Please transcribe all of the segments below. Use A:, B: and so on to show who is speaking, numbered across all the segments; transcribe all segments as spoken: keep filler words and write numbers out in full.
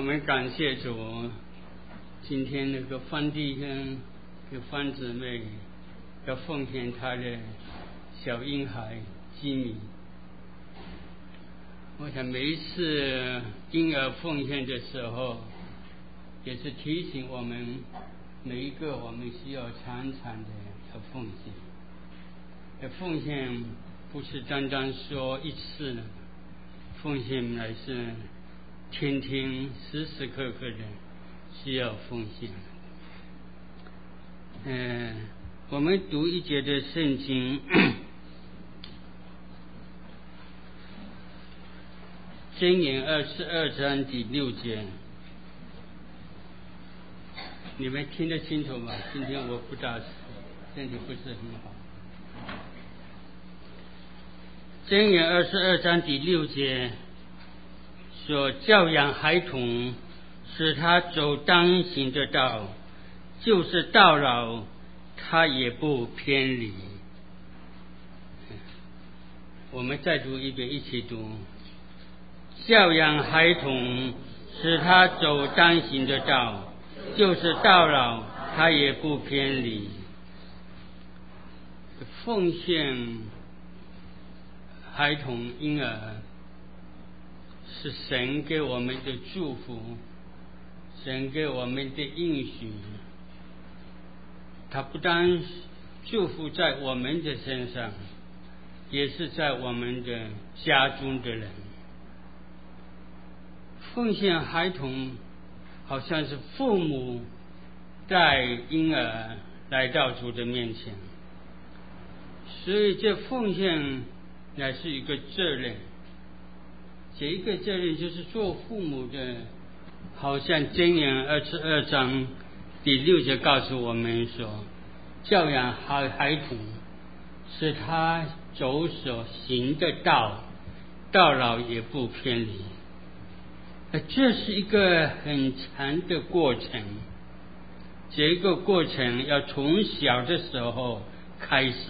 A: 们感谢主，今天那个方弟兄跟方姊妹要奉献他的小婴孩基米。我想每一次婴儿奉献的时候，也是提醒我们每一个我们需要常常的要奉献。奉献不是单单说一次，奉献乃是天天时时刻刻的需要奉献。嗯、呃，我们读一节的圣经，箴言二十二章第六节，你们听得清楚吗？今天我不大身体不是很好。箴言二十二章第六节说，教养孩童，使他走当行的道，就是到老他也不偏离。我们再读一遍，一起读。教养孩童，使他走当行的道，就是到老他也不偏离。奉献孩童婴儿是神给我们的祝福，神给我们的应许。他不但祝福在我们的身上，也是在我们的家中的人。奉献孩童好像是父母带婴儿来到主的面前，所以这奉献乃是一个责任。这一个责任就是做父母的，好像箴言二十二章第六节告诉我们说，教养孩孩童，使他走所行的道，到老也不偏离。这是一个很长的过程，这个过程要从小的时候开始。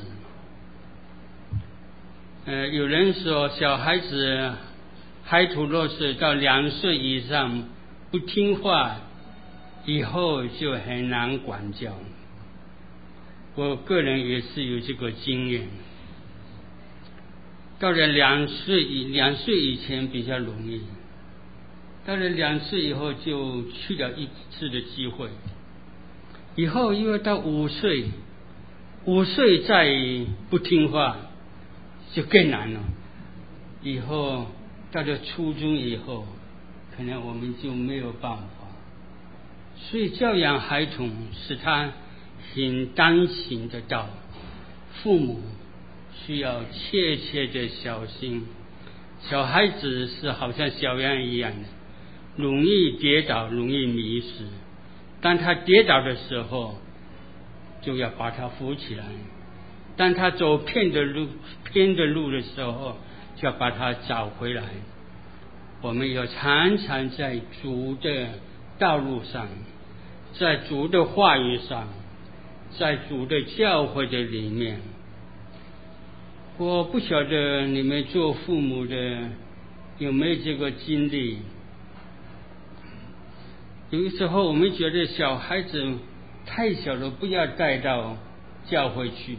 A: 呃，有人说小孩子孩童若是到两岁以上不听话，以后就很难管教。我个人也是有这个经验。到了两岁以两岁以前比较容易，到了两岁以后就去了一次的机会，以后因为到五岁，五岁再不听话就更难了。以后到了初中以后，可能我们就没有办法。所以教养孩童是他行当行的道，父母需要切切的小心。小孩子是好像小羊一样的，容易跌倒，容易迷失。当他跌倒的时候，就要把他扶起来；当他走偏的路偏的路的时候，就要把他找回来。我们要常常在主的道路上，在主的话语上，在主的教会的里面。我不晓得你们做父母的有没有这个经历。有的时候我们觉得小孩子太小了，不要带到教会去。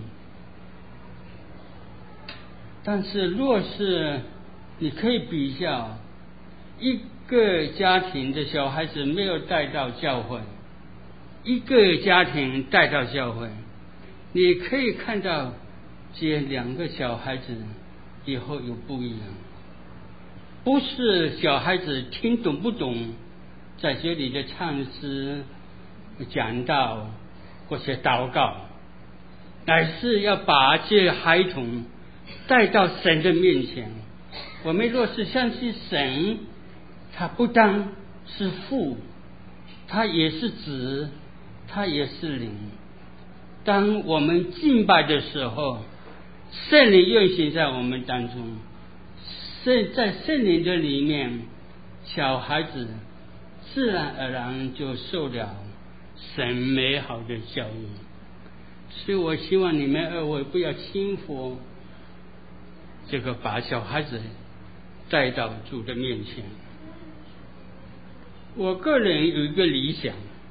A: 但是若是你可以比较，一个家庭的小孩子没有带到教会，一个家庭带到教会，你可以看到这两个小孩子以后有不一样。不是小孩子听懂不懂在这里的唱诗、讲道或者祷告，乃是要把这孩童带到神的面前。我们若是相信神，他不单是父，他也是子，他也是灵。当我们敬拜的时候，圣灵运行在我们当中，在圣灵的里面，小孩子自然而然就受了神美好的教育。所以我希望你们二位不要轻忽这个，把小孩子带到主的面前。 我个人有一个理想，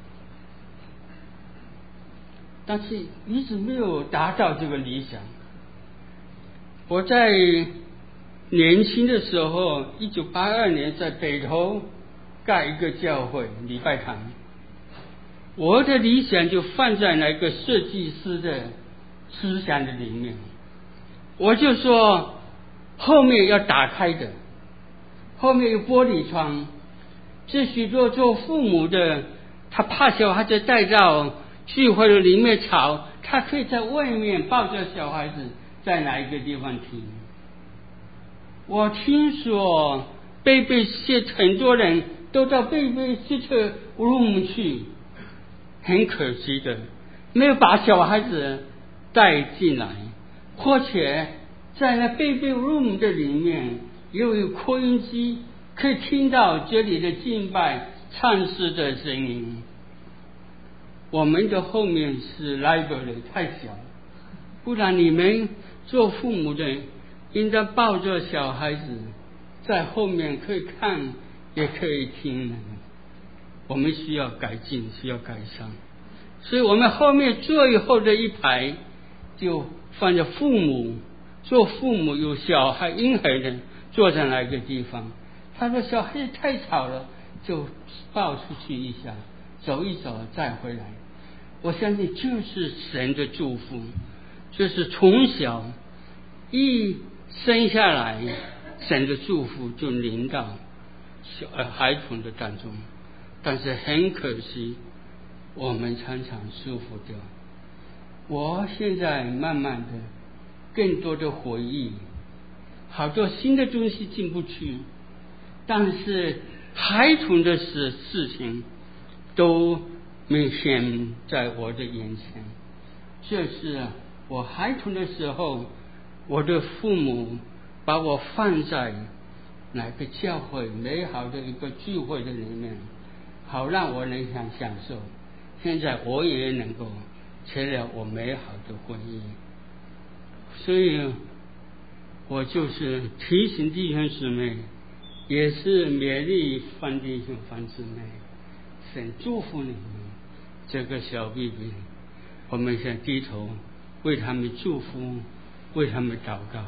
A: 但是一直没有达到这个理想。我在年轻的时候，一九八二年在北投盖一个教会礼拜堂，我的理想就放在那个设计师的思想的里面。我就说后面要打开的，后面有玻璃窗，这许多做父母的，他怕小孩子带到聚会的里面吵，他可以在外面抱着小孩子在哪一个地方听。我听说贝贝谢很多人都到贝贝谢特 room 去，很可惜的没有把小孩子带进来，或且在那贝贝 room 的里面又有扩音机，可以听到这里的敬拜唱诗的声音。我们的后面是 library 太小，不然你们做父母的应该抱着小孩子在后面可以看也可以听。我们需要改进，需要改善，所以我们后面最后的一排就放着父母，做父母有小孩婴孩的坐在那个地方。他说小孩子太吵了，就抱出去一下，走一走再回来。我相信就是神的祝福，就是从小一生下来，神的祝福就临到小孩童的当中。但是很可惜，我们常常疏忽掉。我现在慢慢的更多的回忆，好多新的东西进不去，但是孩童的事事情都明显在我的眼前。这是我孩童的时候，我的父母把我放在哪个教会美好的一个聚会的里面，好让我能想享受。现在我也能够成了我美好的回忆。所以我就是提醒弟兄姊妹，也是勉励范弟兄范姊妹，神祝福你们这个小 B B， 我们先低头为他们祝福，为他们祷告。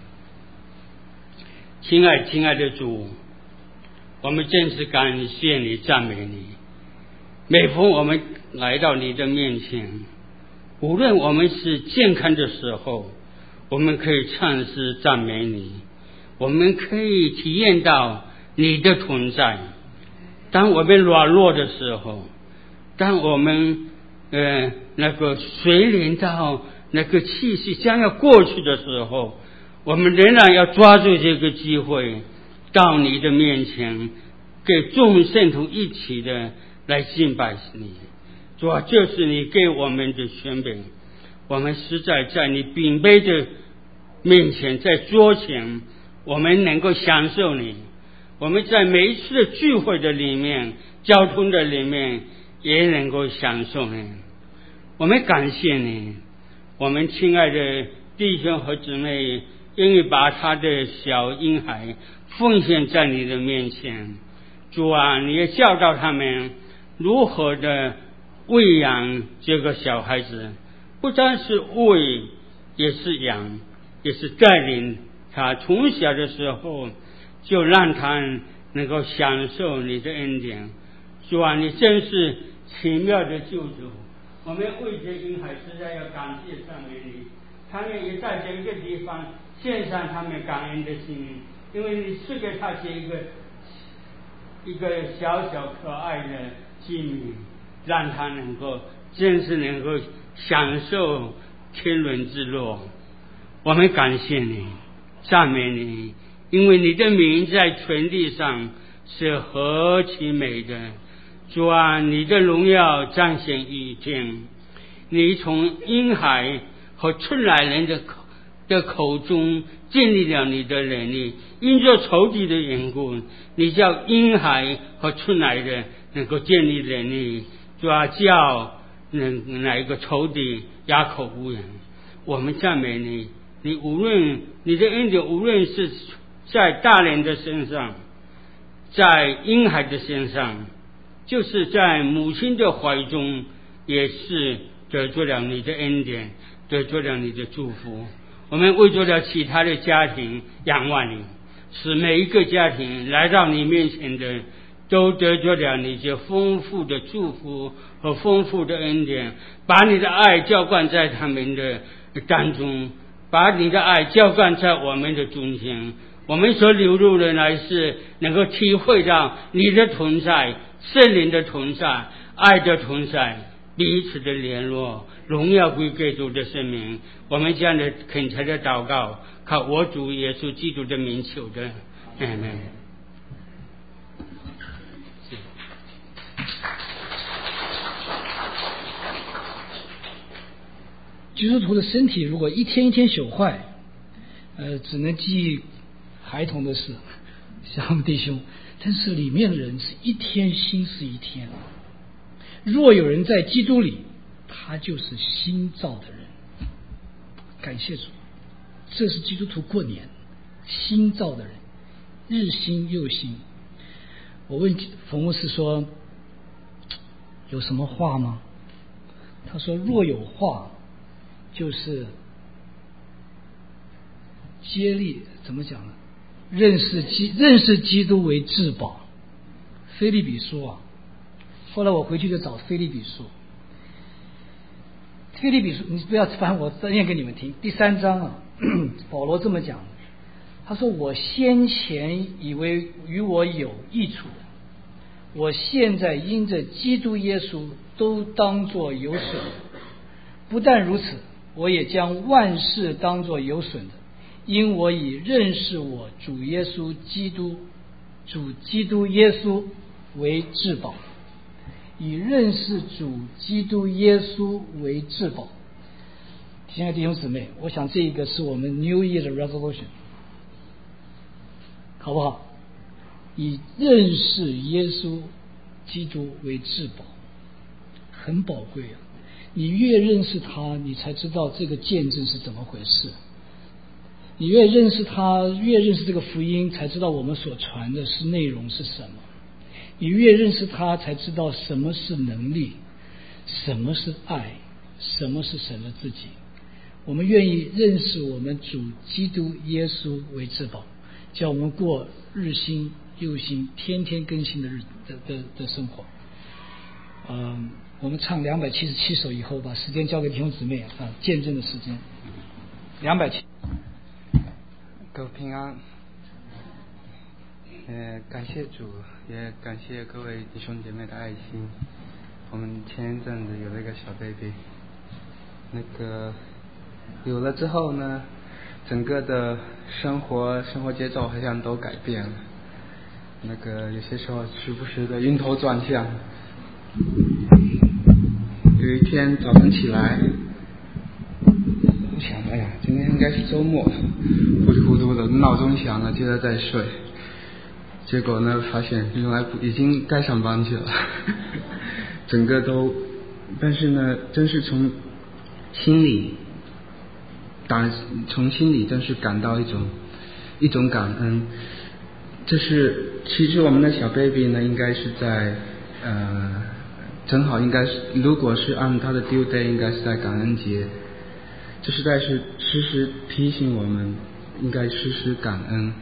A: 亲爱亲爱的主，我们真是感谢你，赞美你。每逢我们来到你的面前，无论我们是健康的时候，我们可以唱诗赞美你，我们可以体验到你的同在。当我们软弱的时候，当我们呃那个随临到那个气息将要过去的时候，我们仍然要抓住这个机会到你的面前，给众圣徒一起的来敬拜你。主啊，这是你给我们的权柄，我们实在在你饼杯的面前，在桌前，我们能够享受你。我们在每一次的聚会的里面，交通的里面，也能够享受你。我们感谢你，我们亲爱的弟兄和姊妹愿意把他的小婴孩奉献在你的面前。主啊，你也教导他们如何的喂养这个小孩子，不单是喂，也是养，也是带领他从小的时候就让他能够享受你的恩典。主啊，你真是奇妙的救主，我们为这婴孩实在要感谢赞美你。他们也在这个地方献上他们感恩的心，因为你赐给他这一个一个小小可爱的机敏，让他能够真是能够享受天伦之乐。我们感谢你，赞美你，因为你的名在全地上是何其美的。主啊，你的荣耀彰显于天，你从婴孩和出来人的口的口中建立了你的能力，因着仇敌的缘故，你叫婴孩和出来的能够建立能力，主啊，叫能哪一个仇敌哑口无言。我们赞美你，你无论你的恩典，无论是在大人的身上，在婴孩的身上， 就是在母亲的怀中，也是得着了你的恩典，得着了你的祝福。我们为着了其他的家庭仰望你，使每一个家庭来到你面前的都得着了你这丰富的祝福和丰富的恩典，把你的爱浇灌在他们的当中，把你的爱浇灌在我们的中间。我们所流入的乃是能够体会到你的同在，圣灵的同在，爱的同在，彼此的联络，荣耀归给主的圣名。我们这样的恳切的祷告，靠我主耶稣基督的名求的，阿们。
B: 基督徒的身体如果一天一天朽坏，呃，只能记忆孩童的事，像我们弟兄，但是里面的人是一天新似一天。若有人在基督里，他就是新造的人。感谢主，这是基督徒过年，新造的人，日新又新。我问冯牧师说，有什么话吗？他说，若有话，就是接力，怎么讲呢？认识基认识基督为至宝。腓立比书啊，后来我回去就找腓立比书。腓立比书，你不要翻，我再念给你们听。第三章啊，保罗这么讲的，他说：“我先前以为与我有益处的，我现在因着基督耶稣都当作有损的。不但如此，我也将万事当作有损的，因我以认识我主耶稣基督主基督耶稣为至宝。”以认识主基督耶稣为至宝。亲爱的弟兄姊妹，我想这一个是我们 New Year 的 resolution， 好不好？以认识耶稣基督为至宝，很宝贵啊！你越认识他，你才知道这个见证是怎么回事。你越认识他，越认识这个福音，才知道我们所传的是内容是什么。你越认识他，才知道什么是能力，什么是爱，什么是神的自己。我们愿意认识我们主基督耶稣为至宝，叫我们过日新又新、天天更新的日的的的生活。嗯，我们唱两百七十七首以后，把时间交给弟兄姊妹啊，见证的时间。两百七，
C: 各位平安。呃，感谢主，也感谢各位弟兄姐妹的爱心。我们前一阵子有了一个小 baby， 那个有了之后呢，整个的生活生活节奏好像都改变了。那个有些时候时不时的晕头转向。有一天早晨起来，我想，哎呀，今天应该是周末，糊里糊涂的闹钟响了，接着再睡。结果呢，发现原来已经该上班去了，整个都，但是呢，真是从心里感，从心里真是感到一种一种感恩。这是其实我们的小 baby 呢，应该是在呃，正好应该是，如果是按他的 due day， 应该是在感恩节。这实在是时时提醒我们，应该时时感恩。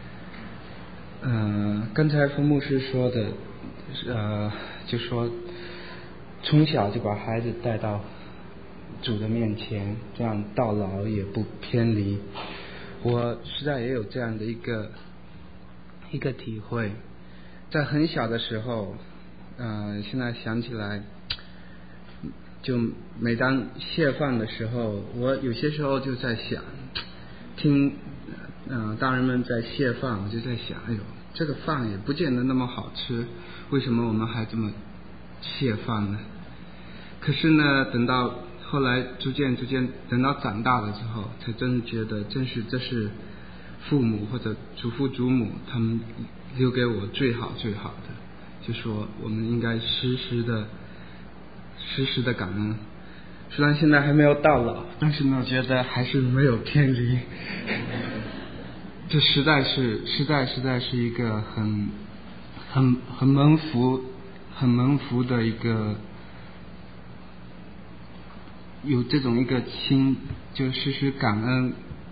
C: 呃，刚才冯牧师说的，呃，就说从小就把孩子带到主的面前，这样到老也不偏离。我实在也有这样的一个一个体会，在很小的时候，呃，现在想起来，就每当谢饭的时候，我有些时候就在想，听。嗯、呃，大人们在谢饭，我就在想，哎呦，这个饭也不见得那么好吃，为什么我们还这么谢饭呢？可是呢，等到后来逐渐逐渐，等到长大了之后，才真的觉得，真是这是父母或者祖父祖母他们留给我最好最好的，就说我们应该时时的时时的感恩。虽然现在还没有到老，但是呢，我觉得还是没有偏离。这实在是实在实在是一个很很很蒙福很蒙福的一个，有这种一个心，就时时感恩，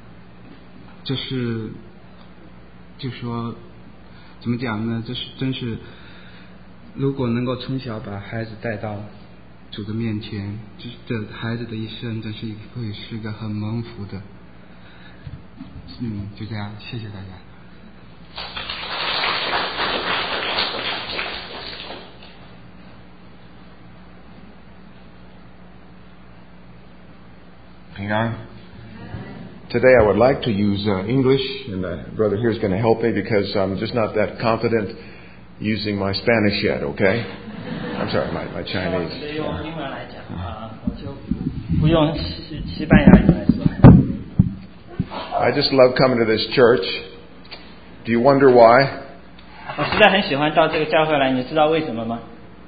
C: 就是就说怎么讲呢？这是真是，如果能够从小把孩子带到主的面前，这孩子的一生真是会是个很蒙福的。嗯，就这样，谢谢大家。
D: Hang on. Today I would like to use uh, English, and uh, brother here is going to help me because I'm just not that confident using my Spanish yet, okay? I'm sorry, my, my Chinese. I just love coming to this church. Do you wonder why?
E: 我实在很喜欢到这个教会来，你知道为什么吗？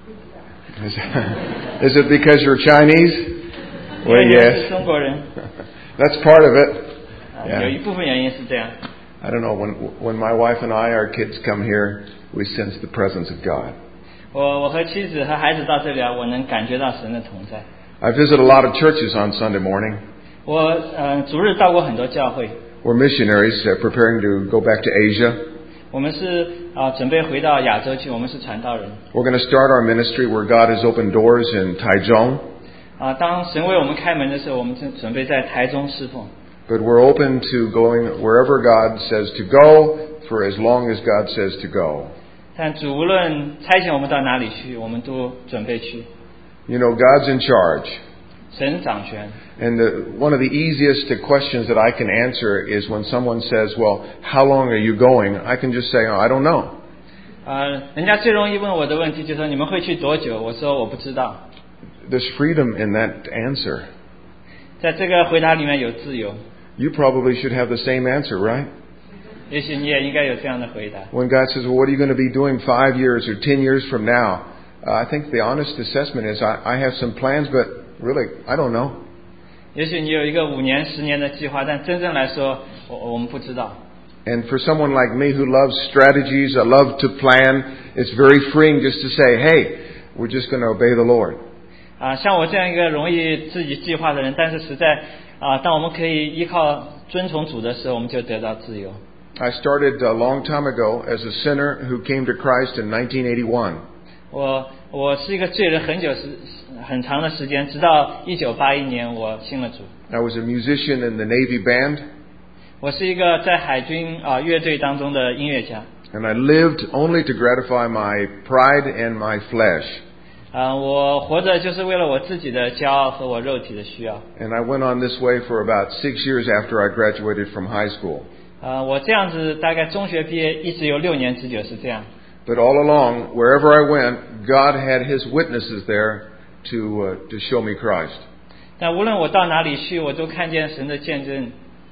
D: Is it because you're Chinese? Well, yes.
E: 中国人。
D: That's part of it. Yeah.
E: 有一部分原因是这样。
D: I don't know, when when my wife and I, our kids come here, we sense the presence of God.
E: 我我和妻子和孩子到这里啊，我能感觉到神的同在。
D: I visit a lot of churches on Sunday morning.
E: 我呃主日到过很多教会。
D: We're missionaries uh, preparing to go back to Asia.
E: 我们是啊、呃、准备回到亚洲去，我们是传道人。
D: We're going to start our ministry where God has opened doors in Taichung.
E: 啊，当神为我们开门的时候，我们正准备在台中侍奉。
D: But we're open to going wherever God says to go for as long as God says to go.
E: 但主无论差遣我们到哪里去，我们都准备去。
D: You know, God's in charge.
E: 神掌权。
D: And the, one of the easiest questions that I can answer is when someone says, well, how long are you going? I can just say, oh, I don't know.
E: 呃，人家最容易问我的问题就是说你们会去多久？我说我不知道。
D: There's freedom in that answer.
E: 在这个回答里面有自由。
D: You probably should have the same answer, right?
E: 也许你也应该有这样的回答。
D: When God says, well, what are you going to be doing five years or ten years from now? Uh, I think the honest assessment is I, I have some plans, but really, I don't know.
E: 也许你有一个五年、十年的计划，但真正来说，我我们不知道。
D: And for someone like me who loves strategies, I love to plan, it's very freeing just to say, hey, we're just going to obey the Lord.
E: 啊，像我这样一个容易自己计划的人，但是实在啊，当我们可以依靠遵从主的时候，我们就得到自由。
D: I started a long time ago as a sinner who came to Christ in nineteen eighty-one.
E: 我我是一个罪人，很久时很长的时间，直到一九八一年我信了主。
D: I was a musician in the Navy band.
E: 我是一个在海军啊乐队当中的音乐家。
D: And I lived only to gratify my pride and my flesh.
E: 啊，我活着就是为了我自己的骄傲和我肉体的需要。
D: And I went on this way for about six years after I graduated from high school.
E: 啊，我这样子大概中学毕业一直有六年之久是这样。
D: But all along, wherever I went, God had His witnesses there to uh, to show me Christ.
E: 但无论我到哪里去，我都看见神的见证。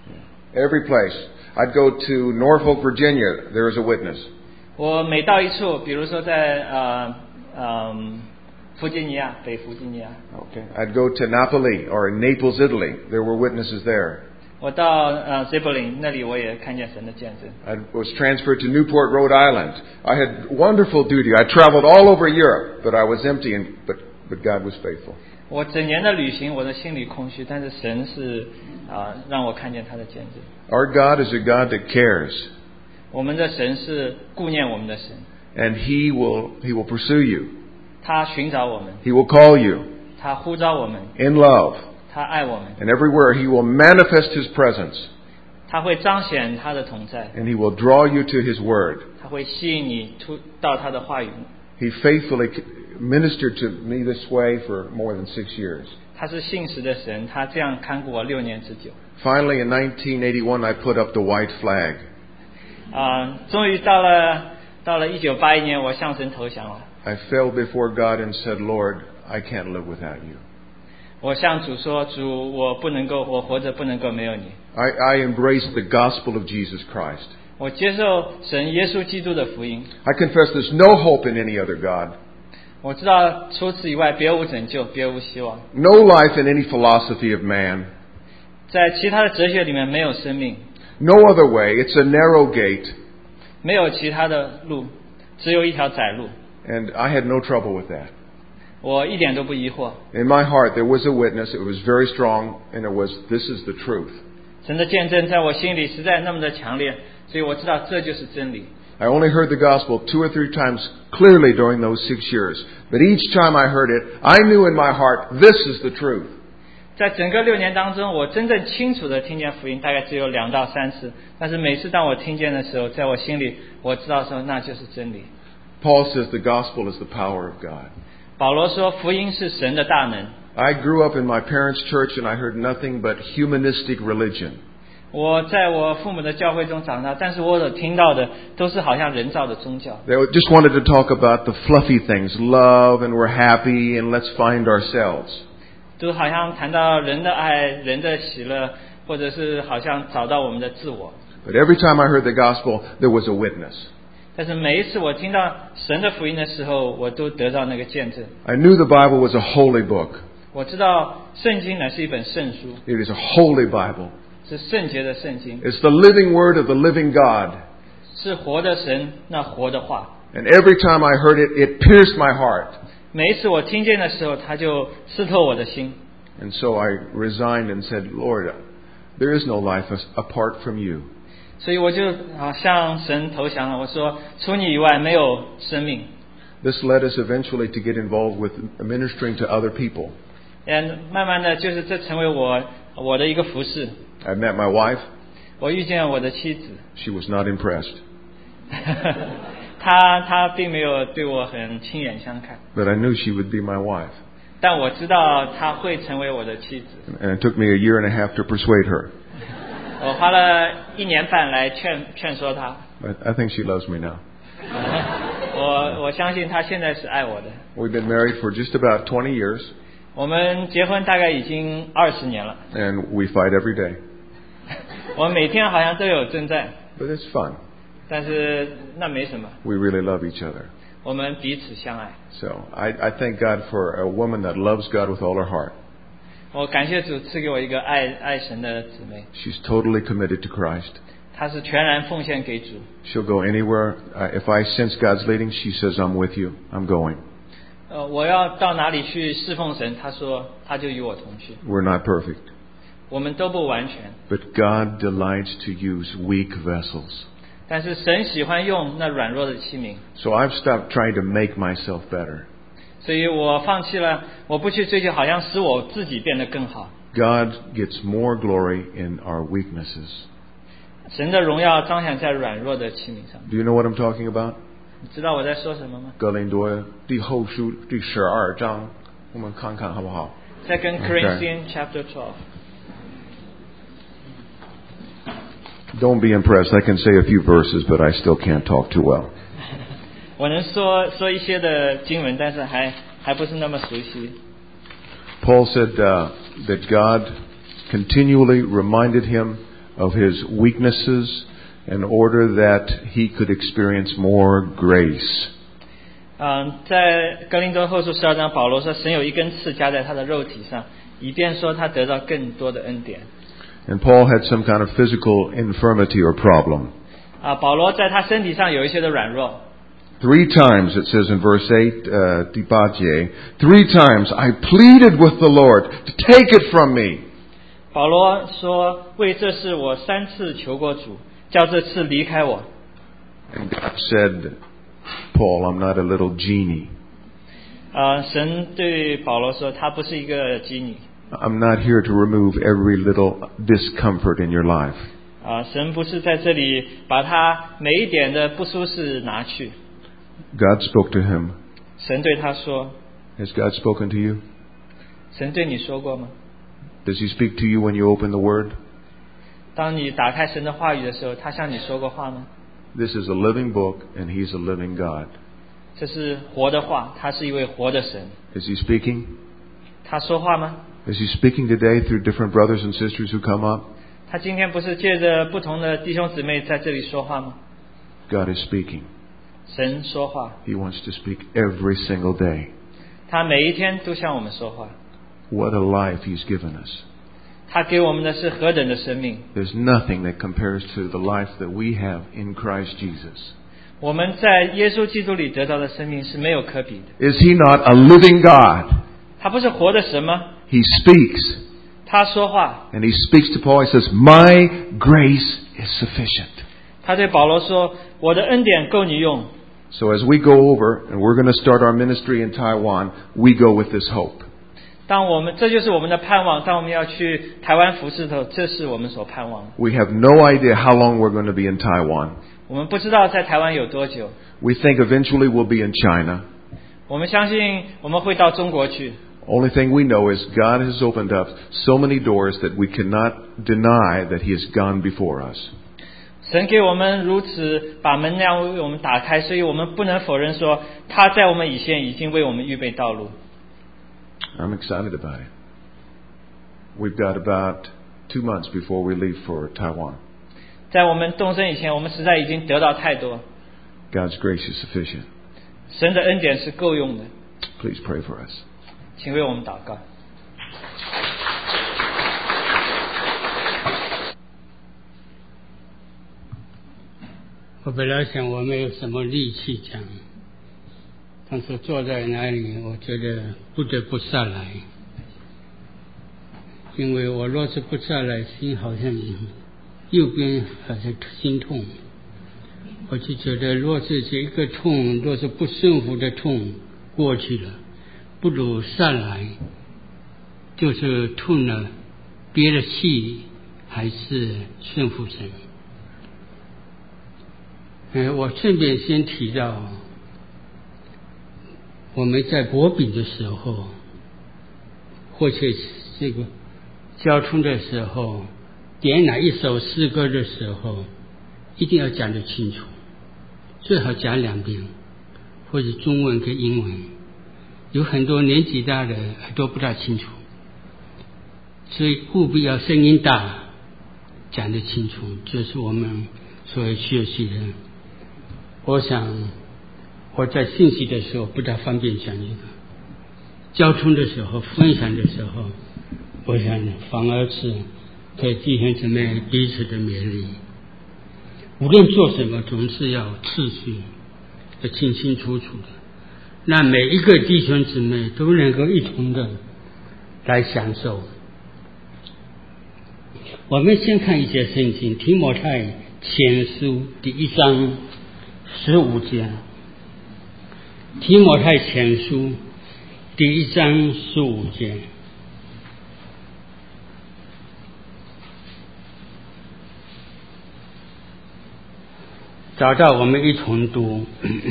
D: Every place. I'd go to Norfolk, Virginia. There was a witness.
E: 我每到一处，比如说在呃嗯弗吉尼亚，北弗吉尼亚。
D: Okay. I'd go to Napoli or Naples, Italy. There were witnesses there.
E: 我到呃 Zeppelin 那里，我也看见神的见证。
D: I was transferred to Newport, Rhode Island. I had wonderful duty. I traveled all over Europe, but I was empty, and, but, but God was faithful.
E: 我整年的旅行，我的心里空虚，但是神是啊、让我看见他的见证。
D: Our God is a God that cares,
E: 我们的神是顾念我们的神，
D: and He will He will pursue you.
E: 他寻找我们，
D: He will call you
E: 他呼召我们，
D: in love,
E: 他爱我们，
D: and everywhere He will manifest His presence,
E: 他会彰显他的同在，
D: and He will draw you to His Word.
E: 他会吸引你出到他的话语。
D: He faithfully ministered to me this way for more than six years.
E: 他是信实的神，他这样看顾我六年之久。
D: Finally, in nineteen eighty-one, I put up the white flag.
E: 啊、终于到了到了一九八一年，我向神投降了。
D: I fell before God and said, Lord, I can't live without you.
E: 我向主说：“主，我不能够，我活着不能够没有你。
D: I, I embrace the gospel of Jesus Christ.
E: 我接受神耶稣基督的福音。
D: I confess there's no hope in any other God.
E: 我知道除此以外，别无拯救，别无希望。
D: No life in any philosophy of man.
E: 在其他的哲学里面没有生命，
D: No other way. It's a narrow gate.
E: 没有其他的路，只有一条窄路。
D: And I had no trouble with that.
E: 我一点都不疑惑。
D: In my heart, there was a witness. It was very strong, and it was, this is the truth.
E: 神的见证在我心里实在那么的强烈，所以我知道这就是真理。
D: I only heard the gospel two or three times clearly during those six years. But each time I heard it, I knew in my heart, this is the truth.
E: 在整个六年当中，我真正清楚的听见福音大概只有两到三次，但是每次当我听见的时候，在我心里我知道说那就是真理。
D: Paul says the gospel is the power of God.
E: 保罗说福音是神的大能。
D: I grew up in my parents' church and I heard nothing but humanistic religion.
E: 我在我父母的教会中长大，但是我所听到的都是好像人造的宗教。
D: They just wanted to talk about the fluffy things, love and we're happy and let's find ourselves.
E: 都好像谈到人的爱、人的喜乐，或者是好像找到我们的自我。
D: But every time I heard the gospel, there was a witness.
E: 但是每一次我听到神的福音的时候，我都得到那个见证。
D: I knew the Bible was a holy book.
E: 我知道圣经乃是一本圣书，
D: It is a holy Bible.
E: 是圣洁的圣经，
D: It's the living word of the living God.
E: 是活的神那活的话。
D: And every time I heard it, it pierced my heart.
E: 每一次我听见的时候，它就刺透我的心。
D: And so I resigned and said, Lord, there is no life apart from you.
E: 所以我就啊向神投降了。我说，除你以外没有生命。
D: This led us eventually to get involved with ministering to other people.
E: 嗯，慢慢的就是这成为我我的一个服饰。
D: I met my wife.
E: 我遇见我的妻子，
D: She was not impressed.
E: 她她并没有对我很亲眼相看，
D: But I knew she would be my wife.
E: 但我知道她会成为我的妻子。
D: And it took me a year and a half to persuade her.
E: 我花了一年半来劝劝说她。
D: I, I think she loves me now.
E: 我我相信她现在是爱我的。
D: We've been married for just about twenty years.
E: 我们结婚大概已经二十年了。
D: And we fight every day.
E: 我每天好像都有征战，
D: But it's fun.
E: 但是那没什么，
D: We really love each other.
E: 我们彼此相爱。
D: So I, I thank God for a woman that loves God with all her heart.
E: 我感谢主赐给我一个爱爱神的姊妹，
D: She's totally committed to Christ.
E: 她是全然奉献给主。
D: She'll go anywhere. Uh, if I sense God's leading, she says, I'm with you. I'm going.
E: 呃，我要到哪里去侍奉神？她说，她就与我同去。
D: We're not perfect.
E: 我们都不完全，
D: But God delights to use weak vessels.
E: 但是神喜欢用那软弱的器皿，
D: So I've stopped trying to make myself better.
E: 所以我放弃了，我不去追求，好像使我自己变得更好。
D: God gets more glory in our weaknesses.
E: 神的荣耀彰显在软弱的器皿上。
D: Do you know what I'm talking about?
E: 你知道我在说什么吗？
D: 哥林多第后书第十二章，我们看看好不好？
E: Second Corinthians chapter twelve.
D: Don't be impressed. I can say a few verses, but I still can't talk too well.
E: 我能说说一些的经文，但是还还不是那么熟悉。
D: Paul said uh, that God continually reminded him of his weaknesses in order that he could experience more grace.
E: 嗯，在哥林多后书十二章，保罗说，神有一根刺加在他的肉体上，以便说他得到更多的恩典。
D: And Paul had some kind of physical infirmity or problem.
E: 啊，保罗在他身体上有一些的软弱。
D: Three times, it says in verse eight, uh, di八节, three times I pleaded with the Lord to take it from me.
E: 保罗说：“为这事我三次求过主，叫这次离开我。”
D: And God said, Paul, I'm not a little genie.
E: 啊，神对保罗说：“他不是一个基尼。”
D: I'm not here to remove every little discomfort in your life.
E: 啊，神不是在这里把他每一点的不舒适拿去。
D: God spoke to him.
E: 神对他说
D: Has God spoken to you?：“
E: 神对你说过吗？
D: Does he speak to you when you open the Word?
E: 当你打开神的话语的时候，他向你说过话吗？
D: This is a living book, and he's a living God.
E: 这是活的话，他是一位活的神。
D: Is he speaking?
E: 他说话吗？
D: Is he speaking today through different brothers and sisters who come up?
E: 他今天不是借着不同的弟兄姊妹在这里说话吗？
D: God is speaking.
E: 神说话，
D: He wants to speak every single day.
E: 他每一天都向我们说话。
D: What a life he's given us.
E: 他给我们的是何等的生命！
D: There's nothing that compares to the life that we have in Christ Jesus.
E: 我们在耶稣基督里得到的生命是没有可比的。
D: Is He not a living God?
E: 他不是活的神吗？
D: He speaks.
E: 他说话，
D: And He speaks to Paul. He says, My grace is sufficient.
E: 他对保罗说：“我的恩典够你用。”
D: So as we go over and we're going to start our ministry in Taiwan, we go with this hope.
E: 当我们这就是我们的盼望。当我们要去台湾服侍的时候，这是我们所盼望的。
D: We have no idea how long we're going to be in Taiwan.
E: 我们不知道在台湾有多久。
D: We think eventually we'll be in China.
E: 我们相信我们会到中国去。
D: Only thing we know is God has opened up so many doors that we cannot deny that He has gone before us.
E: 神给我们如此把门那样为我们打开，所以我们不能否认说他在我们以前已经为我们预备道路。
D: I'm excited about it. We've got about two months before we leave for Taiwan.
E: 在我们动身以前，我们实在已经得到太多。
D: God's grace is sufficient.
E: 神的恩典是够用的，
D: Please pray for us.
E: 请为我们祷告。
A: 我本来想我没有什么力气讲，但是坐在那里，我觉得不得不下来，因为我若是不下来，心好像右边好像心痛，我就觉得若是这一个痛，若是不顺服的痛过去了，不如下来，就是痛了，憋了气还是顺服神。嗯，我顺便先提到，我们在博饼的时候，或者这个交通的时候，点哪一首诗歌的时候，一定要讲得清楚，最好讲两遍，或者中文跟英文。有很多年纪大的耳朵不大清楚，所以务必要声音大，讲得清楚，这是我们所要学习的。我想我在信息的时候不大方便讲这个，交通的时候分享的时候，我想反而是给弟兄姊妹彼此的勉励。无论做什么，总是要次序，要清清楚楚的，让每一个弟兄姊妹都能够一同的来享受。我们先看一些圣经，提摩太前书第一章十五节，提摩太前书第一章十五节。找到我们一同读。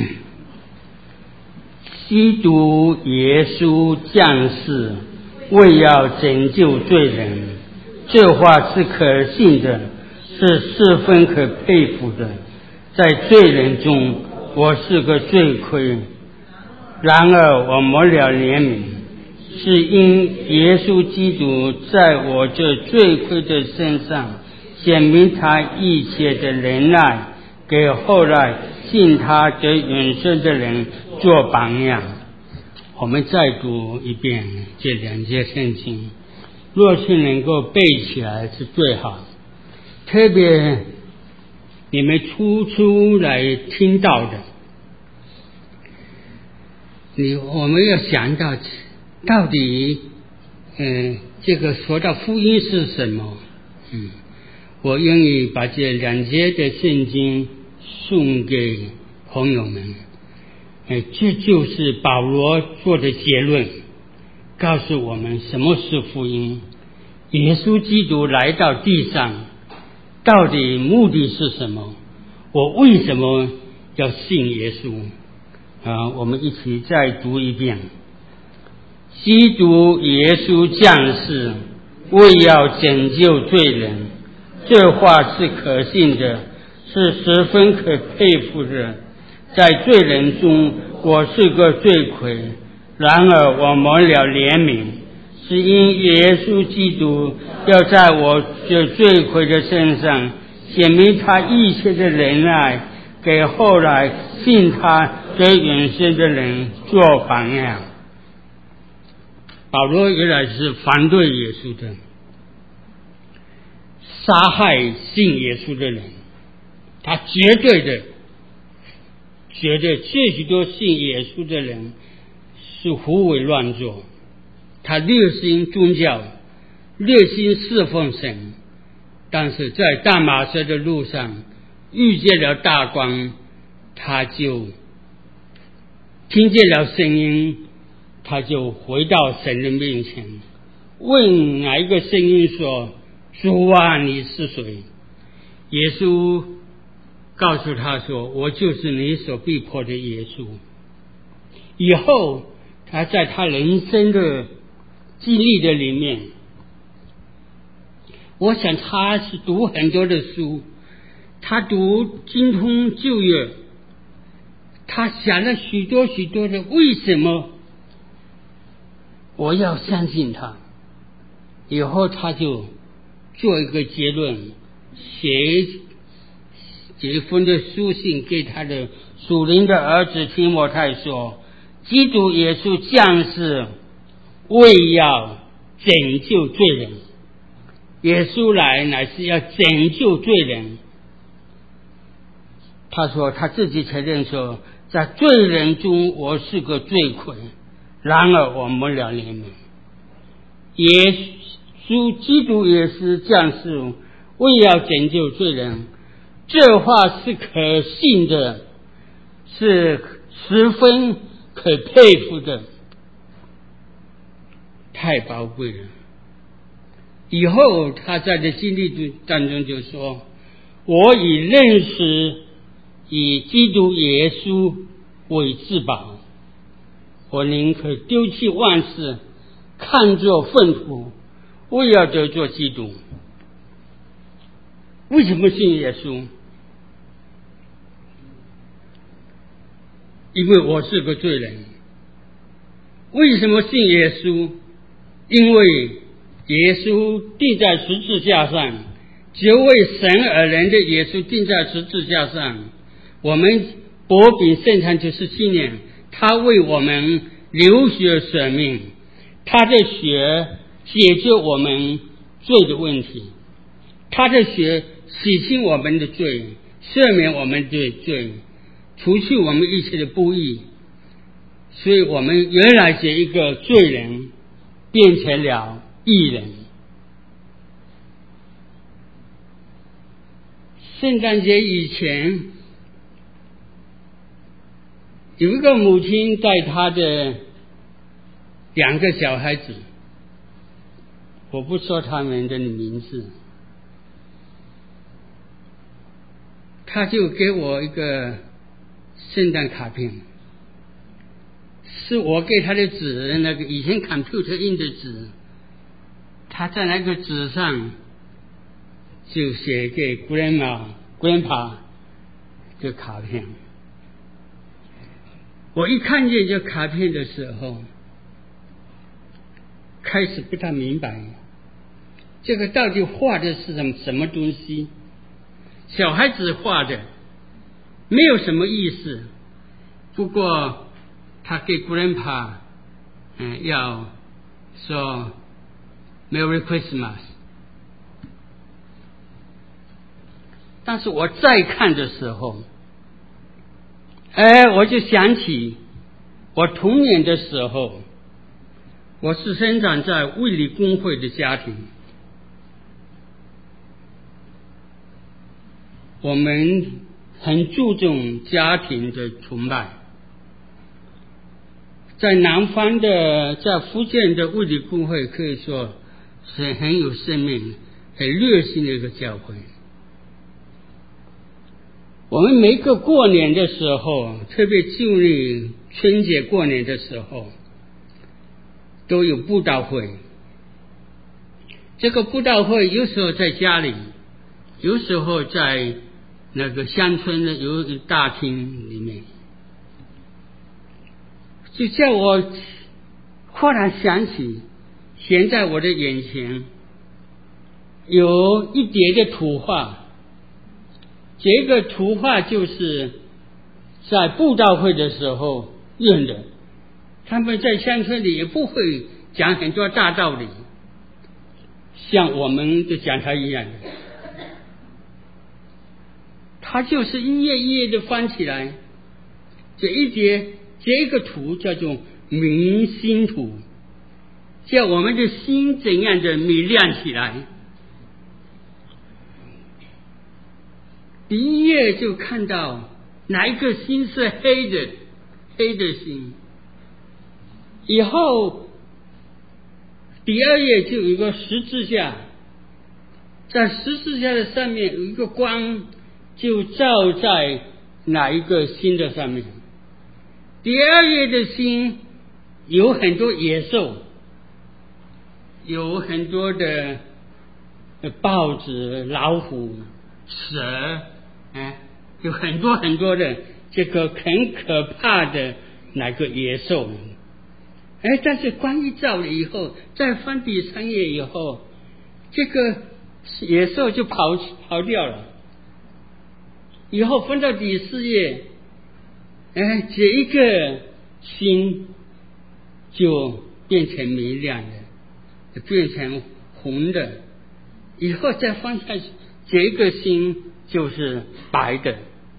A: 基督耶稣降世，为要拯救罪人，这话是可信的，是十分可佩服的。在罪人中，我是个罪魁，然而我蒙了怜悯，是因耶稣基督在我这罪魁的身上显明他一切的忍耐，给后来信他得永生的人做榜样。我们再读一遍这两节圣经，若是能够背起来是最好，特别你们初初来听到的，你我们要想到到底嗯，这个说到福音是什么。嗯，我愿意把这两节的圣经送给朋友们。哎，这就是保罗做的结论，告诉我们什么是福音。耶稣基督来到地上，到底目的是什么？我为什么要信耶稣？啊，我们一起再读一遍。基督耶稣降世，为要拯救罪人，这话是可信的，是十分可佩服的。在罪人中，我是个罪魁，然而我蒙了怜悯，是因耶稣基督要在我这罪魁的身上显明他一切的忍耐，给后来信他得永生的人做榜样。保罗原来是反对耶稣的，杀害信耶稣的人，他绝对的觉得这许多信耶稣的人是胡为乱作，他热心宗教，热心侍奉神，但是在大马色的路上遇见了大光，他就听见了声音，他就回到神的面前，问哪一个声音说：主啊，你是谁？耶稣告诉他说：我就是你所逼迫的耶稣。以后他在他人生的经历的里面，我想他是读很多的书，他读精通旧约，他想了许多许多的为什么我要相信他。以后他就做一个结论，写这封的书信给他的属灵的儿子提摩太说：基督耶稣降世为要拯救罪人，耶稣来乃是要拯救罪人。他说他自己承认说，在罪人中我是个罪魁，然而我蒙了怜悯。耶稣基督也是降世为要拯救罪人，这话是可信的，是十分可佩服的，太宝贵了。以后他在这经历当中就说：我以认识以基督耶稣为至宝，我宁可丢弃万事，看作粪土，为要得做基督。为什么信耶稣？因为我是个罪人。为什么信耶稣？因为耶稣钉在十字架上，只为神而人的耶稣钉在十字架上，我们博比圣餐就是纪念他为我们流血舍命，他的血解决我们罪的问题，他的血洗清我们的罪，赦免我们的罪，除去我们一切的不义。所以我们原来是一个罪人变成了义人。圣诞节以前，有一个母亲带她的两个小孩子，我不说他们的名字，他就给我一个圣诞卡片，是我给他的纸，那个以前 computer 印的纸，他在那个纸上就写给 grandma grandpa 的卡片。我一看见这卡片的时候，开始不太明白这个到底画的是什么什么东西。小孩子画的没有什么意思，不过他给 grandpa 嗯要说 Merry Christmas。 但是我再看的时候，哎，我就想起我童年的时候，我是生长在卫理公会的家庭，我们很注重家庭的崇拜。在南方的，在福建的卫理公会可以说是很有生命、很热心的一个教会。我们每个过年的时候，特别旧历春节过年的时候，都有布道会。这个布道会有时候在家里，有时候在那个乡村的有一个大厅里面。就叫我忽然想起，现在我的眼前有一叠的图画，这个图画就是在布道会的时候用的。他们在乡村里也不会讲很多大道理，像我们的讲台一样的，他就是一页一页的翻起来， 这一节这个图叫做明心图，叫我们的心怎样的明亮起来。第一页就看到哪一个心是黑的，黑的心。以后第二页就有一个十字架，在十字架的上面有一个光，就照在哪一个心的上面。第二页的心有很多野兽，有很多的豹子、老虎、蛇，哎，有很多很多的这个很可怕的那个野兽。哎，但是光一照了以后，再翻第三页以后，这个野兽就跑跑掉了。以后分到第四页，哎，这一个心就变成明亮的，变成红的。以后再翻下去，这一个心就是白的。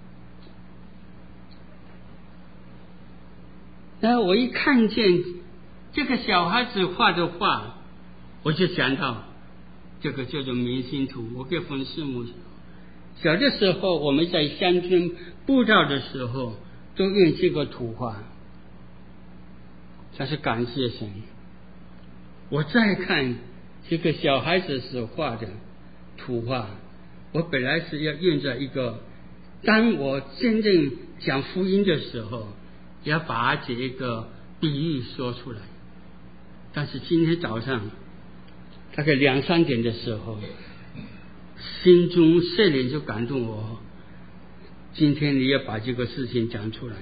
A: 然后我一看见这个小孩子画的画，我就想到这个叫做明心图。我给冯师母小的时候，我们在乡村布道的时候都用这个图画，但是感谢神。我再看这个小孩子所画的图画，我本来是要用在一个当我真正讲福音的时候，要把这一个比喻说出来。但是今天早上大概两三点的时候，心中圣灵就感动我，今天你要把这个事情讲出来。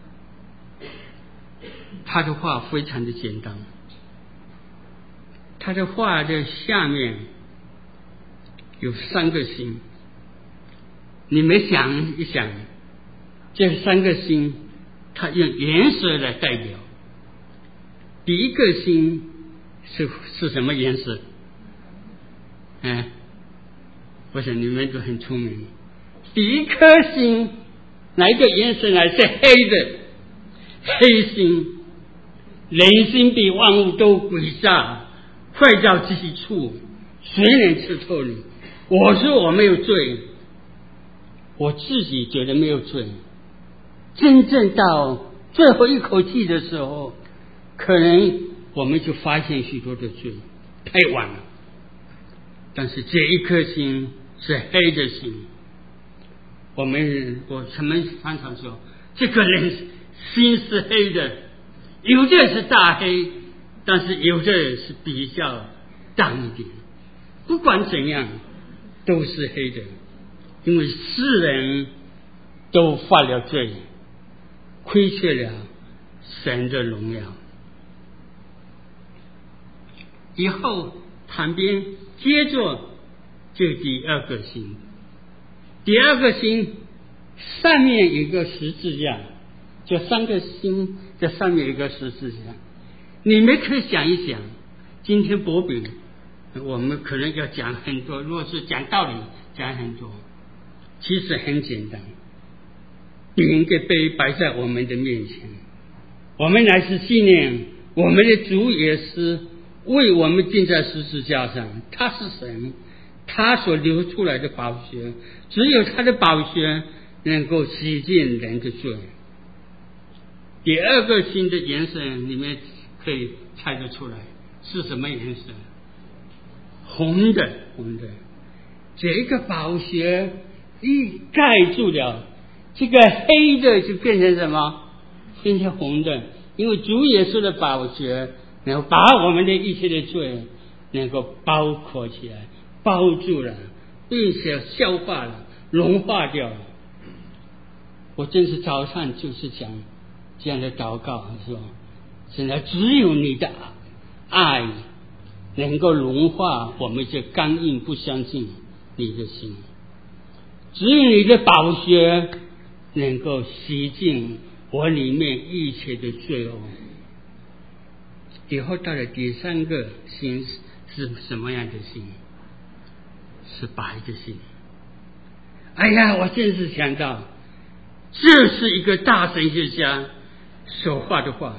A: 他的话非常的简单，他的话的下面有三个心，你们想一想，这三个心他用颜色来代表。第一个心是是什么颜色？哎，我想你们都很聪明。第一颗心哪一个颜色呢？是黑的，黑心。人心比万物都诡诈，坏到极处，谁能吃透你？我说我没有罪，我自己觉得没有罪，真正到最后一口气的时候，可能我们就发现许多的罪，太晚了。但是这一颗心是黑的心，我们我他们常常说，这个人心是黑的，有的是大黑，但是有的是比较淡一点。不管怎样，都是黑的，因为世人都犯了罪，亏缺了神的荣耀。以后旁边接着就第二个心，第二个心上面有一个十字架，就三个心这上面有一个十字架。你们可以想一想，今天博比我们可能要讲很多，如果是讲道理讲很多，其实很简单，饼跟杯摆在我们的面前，我们乃是纪念我们的主耶稣为我们钉在十字架上，他是神，他所流出来的宝血，只有他的宝血能够洗净人的罪。第二个心的颜色你们可以猜得出来是什么颜色？红的，红的。这个宝血一盖住了，这个黑的就变成什么？变成红的。因为主耶稣的宝血能够把我们的一切的罪能够包裹起来，包住了，并且消化了，融化掉了。我真是早上就是讲这样的祷告，说现在只有你的爱能够融化我们这刚硬不相信你的心，只有你的宝血能够洗净我里面一切的罪恶。以后到了第三个心是什么样的心？是白的心。哎呀，我真是想到这是一个大神学家所画的画。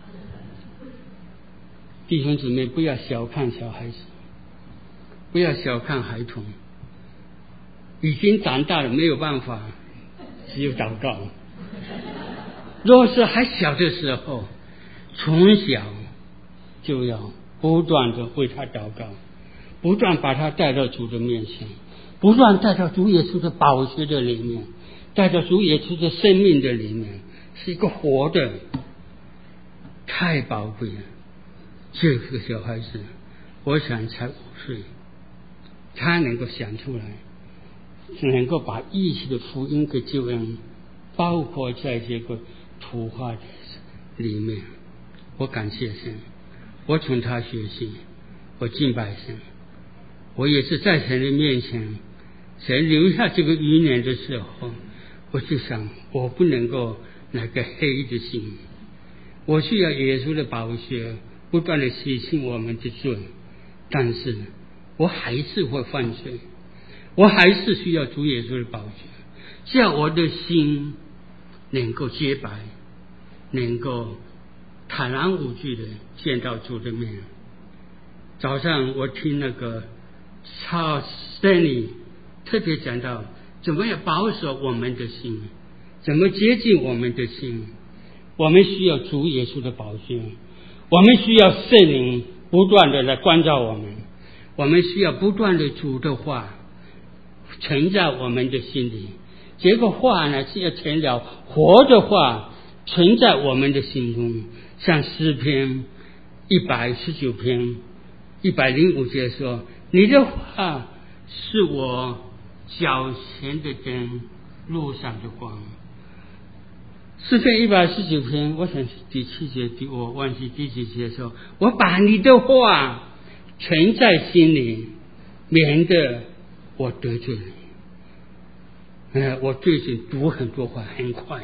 A: 弟兄姊妹，不要小看小孩子，不要小看孩童，已经长大了没有办法，只有祷告。若是还小的时候，从小就要不断的为他祷告，不断把他带到主的面前，不断带到主耶稣的宝血的里面，带到主耶稣的生命的里面，是一个活的，太宝贵了。这个小孩子我想才五岁，他能够想出来，能够把一切的福音跟救恩包括在这个图画里面，我感谢神，我从他学习，我敬拜神，我也是在神的面前，神留下这个余年的时候，我就想我不能够那个黑的心，我需要耶稣的宝血不断的洗清我们的罪，但是我还是会犯罪，我还是需要主耶稣的宝血，叫我的心能够洁白，能够坦然无惧的见到主的面。早上我听那个Charles Stanley特别讲到怎么样保守我们的心，怎么接近我们的心。我们需要主耶稣的宝血，我们需要圣灵不断的来关照我们，我们需要不断的主的话存在我们的心里。这个话呢是要成了活的话存在我们的心中，像诗篇一百十九篇一百零五节说，你的话是我脚前的灯，路上的光。诗篇一百十九篇我想是第七节，我忘记第几节说，我把你的话存在心里，免得我得罪你。呃，我最近读很多话很快，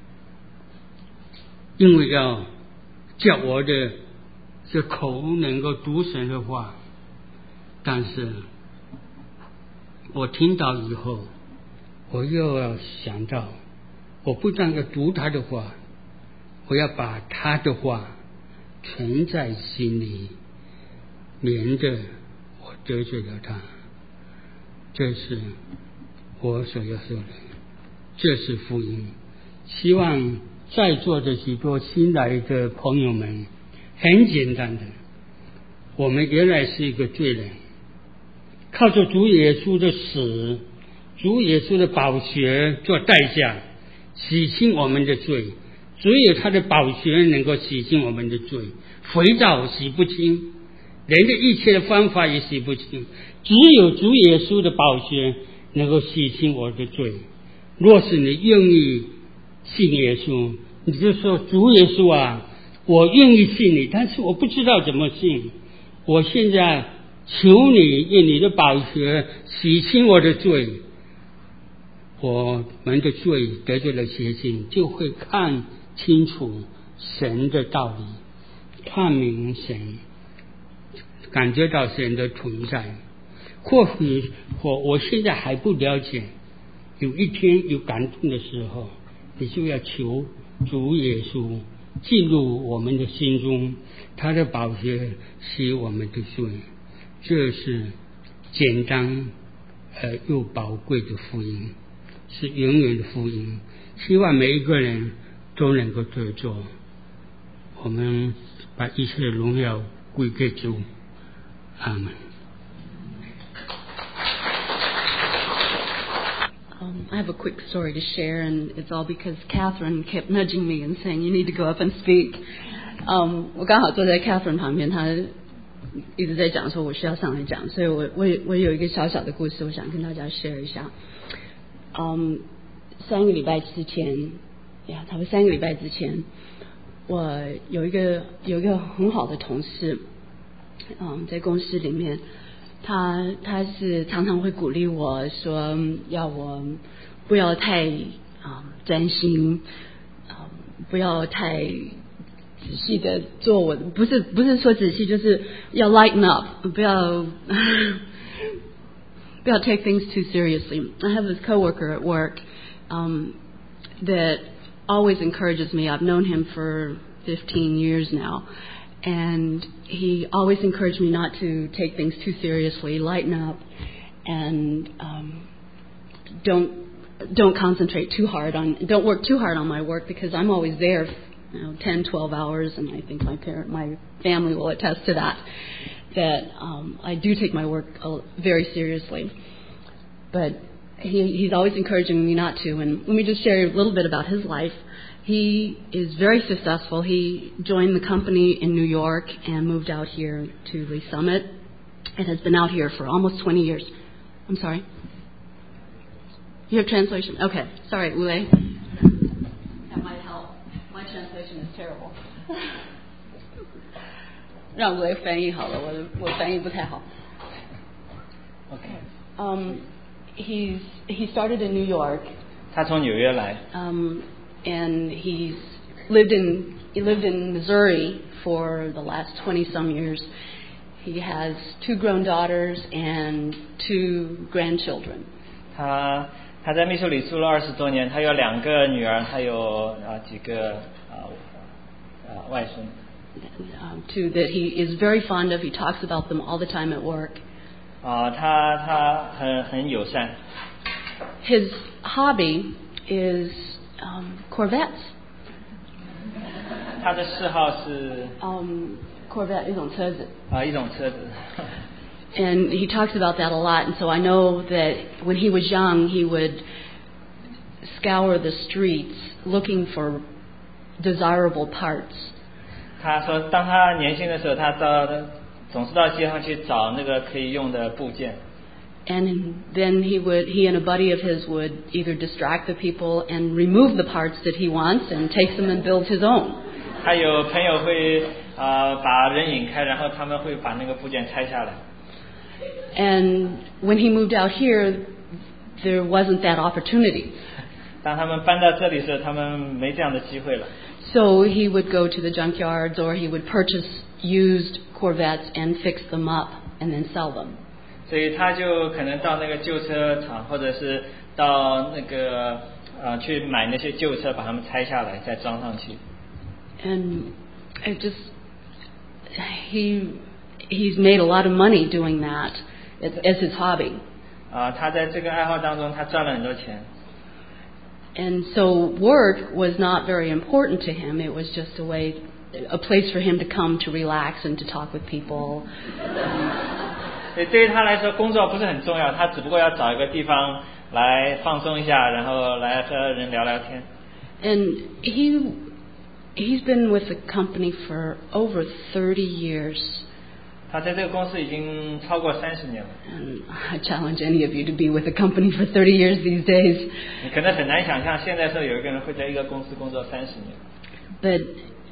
A: 因为要叫我的这口能够读神的话，但是我听到以后，我又要想到，我不但要读他的话，我要把他的话存在心里，免得我得罪了他。这是我所要说的，这是福音。希望在座的许多新来的朋友们，很简单的，我们原来是一个罪人，靠着主耶稣的死，主耶稣的宝血做代价，洗清我们的罪。只有他的宝血能够洗清我们的罪，肥皂洗不清，人的一切的方法也洗不清，只有主耶稣的宝血能够洗清我的罪。若是你愿意信耶稣，你就说，主耶稣啊，我愿意信你，但是我不知道怎么信，我现在求你用你的宝血洗清我的罪。我们的罪得罪了邪性，就会看清楚神的道理，看明神，感觉到神的存在。或许我我现在还不了解，有一天有感动的时候，你就要求主耶稣进入我们的心中，他的宝血洗我们的罪。这是简单呃又宝贵的福音，是永远的福音。希望每一个人都能够这做。我们把一切荣耀归给主，阿们。
F: Um, I have a quick story to share, and it's all because Catherine kept nudging me and saying, you need to go up and speak. Um, 我刚好坐在 Catherine 旁边，她一直在讲说我需要上来讲，所以我我我有一个小小的故事，我想跟大家 share 一下。嗯，三个礼拜之前，呀，差不多三个礼拜之前，我有一个有一个很好的同事，嗯，在公司里面。他他是常常会鼓励我说，要我不要太啊专心，啊不要太仔细的做我，不是不是说仔细，就是要 lighten up， 不要不要 take things too seriously. I have this coworker at work. Um, that always encourages me. I've known him for fifteen years now, and he always encouraged me not to take things too seriously, lighten up, and um, don't don't concentrate too hard on, don't work too hard on my work, because I'm always there, you know, ten, twelve hours, and I think my parent, my family will attest to that, that um, I do take my work very seriously. But he, he's always encouraging me not to. And let me just share a little bit about his life. He is very successful. He joined the company in New York and moved out here to Lee Summit, and has been out here for almost twenty years. I'm sorry? You have translation? Okay. Sorry, Ule. That might help. My translation is terrible. 让我翻译好了，我的我翻译不太好。Okay. Um, he's he started in New York.
E: 他从纽约来。
F: Um, and he's lived in he lived in Missouri for the last twenty some years. He has two grown daughters and two grandchildren.
E: 他他在密苏里住了二十多年，他有两个女儿，还有啊几个啊啊外孙。
F: Um, too, that he is very fond of. He talks about them all the time at work.
E: 啊，他他很很友善。
F: His hobby is um, Corvettes.
E: 他的嗜好是
F: um, Corvette 一种车子。
E: 啊，一种车子。
F: And he talks about that a lot, and so I know that when he was young, he would scour the streets looking for desirable parts.
E: 他说，当他年轻的时候，他到总是到街上去找那个可以用的部件。
F: And then he would, he and a buddy of his would either distract the people and remove the parts that he wants and takes them and builds his own.
E: 他有朋友会啊、呃、把人引开，然后他们会把那个部件拆下来。
F: And when he moved out here, there wasn't that opportunity.
E: 当他们搬到这里的时候，他们没这样的机会了。
F: So he would go to the junkyards, or he would purchase used Corvettes and fix them up and then sell them.
E: 所以他就可能到那个旧车厂，或者是到那个呃去买那些旧车，把它们拆下来再装上去。
F: And it just he he's made a lot of money doing that as, as his hobby.
E: 啊，他在这个爱好当中，他赚了很多钱。
F: And so work was not very important to him. It was just a way, a place for him to come to relax and to talk with people.
E: 对，对于他来说，工作不是很重要，他只不过要找一个地方来放松一下，然后来和人聊聊天。
F: And he he's been with the company for over thirty years.
E: 他在这个公司已经超过三十年了。
F: And I challenge any of you to be with a company for thirty years these days.
E: 你可能很难想象，现在说有一个人会在一个公司工作三十年。
F: But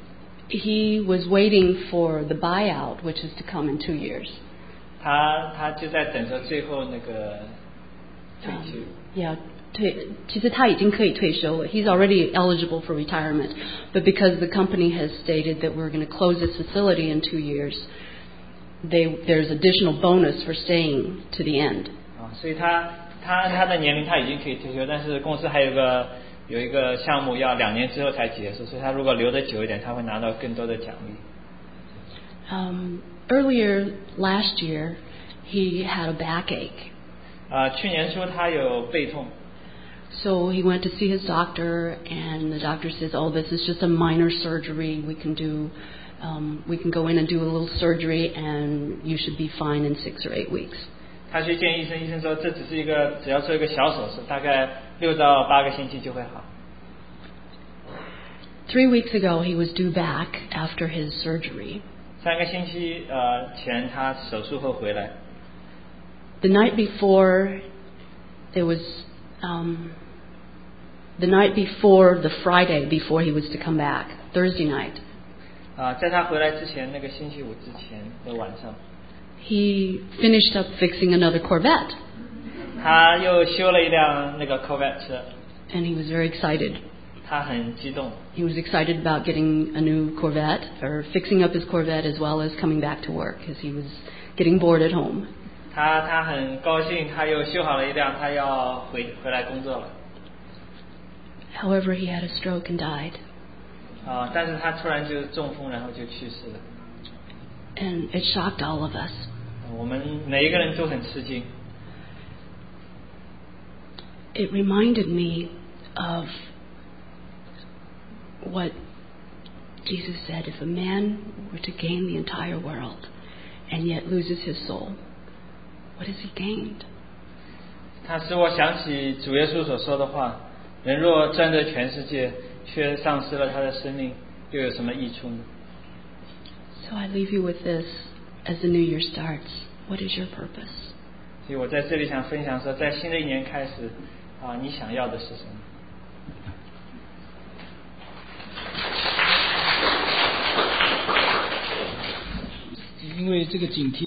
F: he was waiting for the buyout, which is to come in two years.
E: 他他就在等着最后那个退休。
F: Um, yeah. 退，其实他已经可以退休了. He's already eligible for retirement, but because the company has stated that we're going to close this facility in two years, they, there's additional bonus for staying to the end.
E: 啊，所以他他他的年龄他已经可以退休，但是公司还有个有一个项目要两年之后才结束，所以他如果留得久一点，他会拿到更多的奖励。
F: Um, earlier last year, he had a backache.
E: 啊，去年初他有背痛。
F: So he went to see his doctor, and the doctor says, "Oh, this is just a minor surgery. We can do, um, we can go in and do a little surgery, and you should be fine in six or eight weeks."
E: 他去见医生，医生说这只是一个，只要做一个小手术，大概六到八个星期就会好。
F: Three weeks ago, he was due back after his surgery.
E: 三个星期呃前，他手术后回来。
F: The night before, there was. Um, the night before the Friday before he was to come back, Thursday night.
E: 啊，在他回来之前，那个星期五之前的晚上。
F: He finished up fixing another Corvette.
E: 他又修了一辆那个 Corvette 车。
F: And he was very excited.
E: 他很激动。
F: He was excited about getting a new Corvette, or fixing up his Corvette, as well as coming back to work, because he was getting bored at home.
E: 他他很高兴，他又修好了一辆，他要回回来工作了。
F: However, he had a stroke and died.
E: 啊，但是他突然就中风，然后就去世了。
F: And it shocked all of us.
E: 我们每一个人都很吃惊。
F: It reminded me of what Jesus said, if a man were to gain the entire world and yet loses his soul, what has he gained?
E: 它使我想起主耶稣所说的话：人若赚得全世界，却丧失了他的生命，又有什么益处呢？
F: So I leave you with this as the new year starts. What is your purpose?
E: 所以我在这里想分享说，在新的一年开始，啊，你想要的是什么？
B: 因为这个警惕。